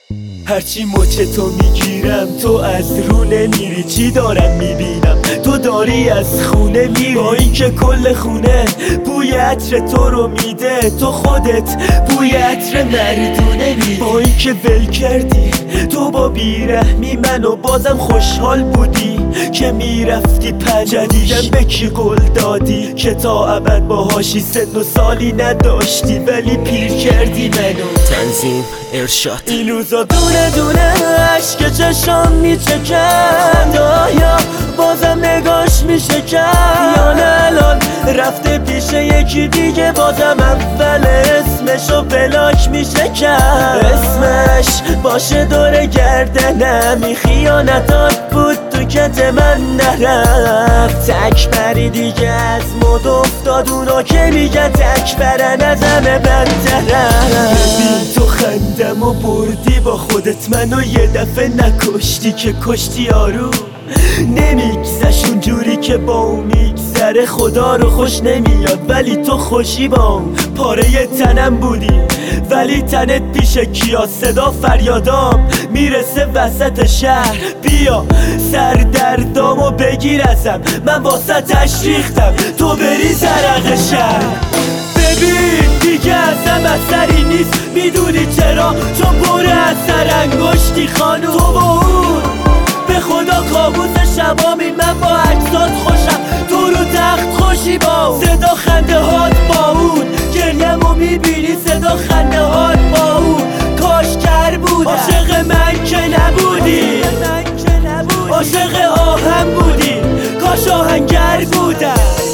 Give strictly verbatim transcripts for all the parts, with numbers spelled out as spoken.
هرچی مچ تو میگیرم تو از رو نمیری، چی دارم میبینم تو داری از خونه میری. با اینکه کل خونه بوی عطر تو رو میده، تو خودت بوی عطر مردونه میدی. با اینکه ول کردی تو با بیرحمی منو، بازم خوشحال بودی که میرفتی پنجدیدم به کی قول دادی که تا ابد باهاشی، سن و سالی نداشتی ولی پیر کردی منو. تنظیم ارشاد این روزا دونه دونه عشق چشام میچکند، آیا بازم نگاش میشکند یا نه الان رفته پیش یکی دیگه، بازم اول اسمشو بلاک میشکند. اسمش باشه دور گردنم، این خیانتات بود تو کت من نرفت. تکبری دیگه از مد افتاد، اونا که میگن تکبرن از همه بدترن. ببین تو خندم و بردی با خودت منو، یه دفعه نکشتی که کشتی یارو. نمیگذش اونجوری که با اون میگذره، خدا رو خوش نمیاد ولی تو خوشی با اون. پاره تنم بودی ولی تنت پیش کیا، صدا فریادام میرسه وسط شهر. بیا سردردامو بگیر ازم، من واسه تشریختم تو بری زرق شهر. ببین دیگه ازم اثری نیست، میدونی چرا؟ چون پر اثر انگشتی خانوم. تو با اون به خدا کابوس شبامی، من با عکسات خوشم تو رو تخت خوشی با اون. صدا خنده هات با اون، گریه‌مو میبینی صدا خنده هات با اون. کاش کر بودم عاشق من که نبودی، عاشق آهم بودی، کاش آهنگر بودم.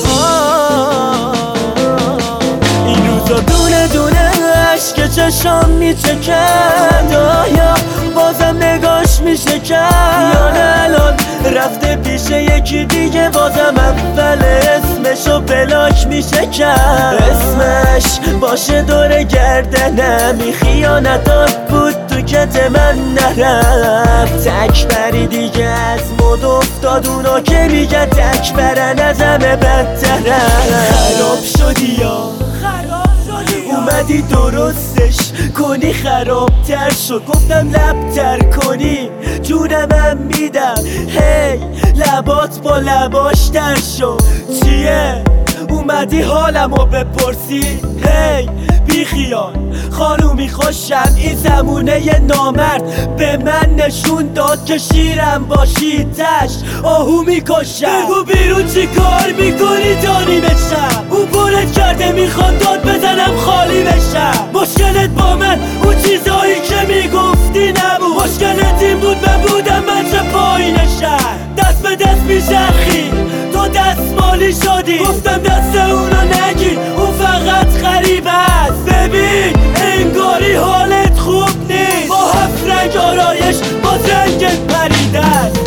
این روزا دونه دونه عشق چشام میچکند، آیا بازم نگاش میشکند یا نه الان رفته پیش یکی دیگه، بازم اول اسمشو بلاک میشکند. اسمش باشه دور گردنم، این خیانتات بود تو کت من نرفت. تکبری دیگه از مد افتاد، اونا که میگن تکبرن از همه بدترن. خراب شدی یا اومدی درستش کنی، خرابتر شد گفتم لبتر کنی، جونمم میدم هی لبات با لباش تر شد. چیه اومدی حالمو بپرسی؟ هی بی خیال خانومی خوشم، این زمونه ی نامرد به من نشون داد که شیرم باشی تش آهو میکشم. بگو بیرون چی کار میکنی دانی بشم، اون پرت کرده میخواد داد بزنم خالی بشم. مشکلت با من اون چیزایی که میگفتی نبود، مشکلت این بود ببودم من چه پایینشم. دست به دست میچرخی تو دستمالی شدی، گفتم دست اونو نگیر اون فقط غریب است. ببین انگاری حالت خوب نیست، با هفت رنگ آرایش با زنگت پریده است.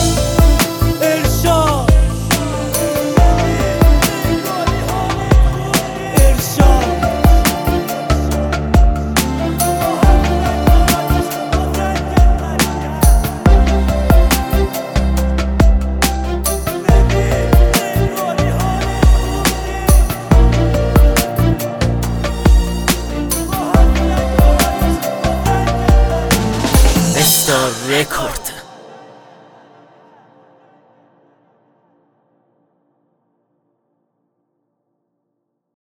ارشاد ارشاد استار رکورد.